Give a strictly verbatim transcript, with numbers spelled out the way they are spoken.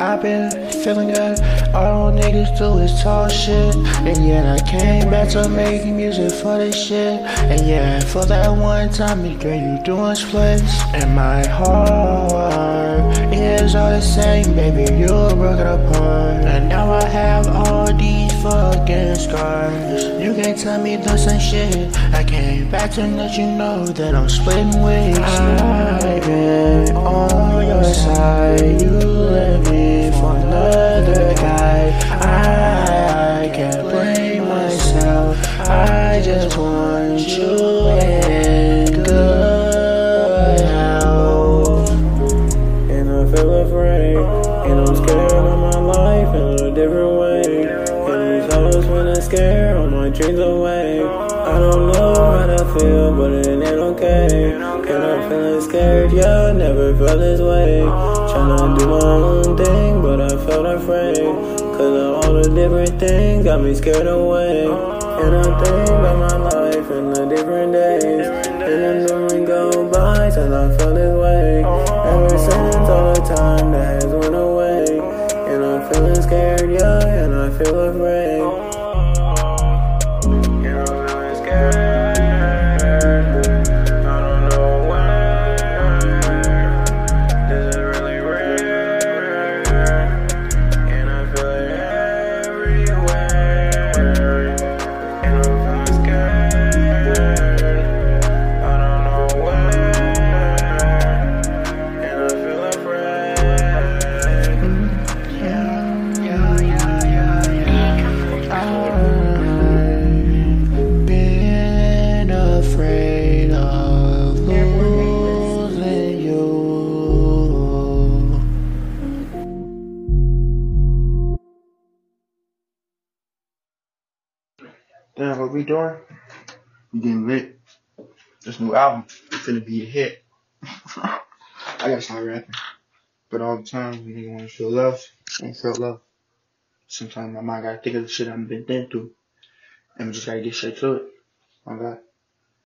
I've been feeling good. All niggas do is talk shit. And yeah, I came back to making music for this shit. And yeah, for that one time, me girl, you doing splits. And my heart is all the same, baby, you broke it apart. And now I have all these fucking scars. You can't tell me this ain't shit. I came back to let you know that I'm splitting ways. I've been on your side, you left me for another guy. I can't blame myself, I just want you in good health. And I feel afraid, and I'm scared of my life in a different way. And these hoes feeling scared, all my dreams away. I don't know how to feel, but it ain't okay. And I'm feeling scared, yeah, I never felt this way. Tryna do my own thing, but I felt afraid. Cause of all the different things got me scared away. And I think about my life in the different days. And the moment go by since I felt this way. Ever since all the time that has went away. And I'm feeling scared, yeah, and I feel afraid. And I'm feeling scared. Damn, what we doing? We getting lit. This new album is finna be a hit. I gotta start rapping. But all the time, we nigga wanna feel love. Ain't felt love. Sometimes my mind gotta think of the shit I've been through. And we just gotta get straight to it. My God.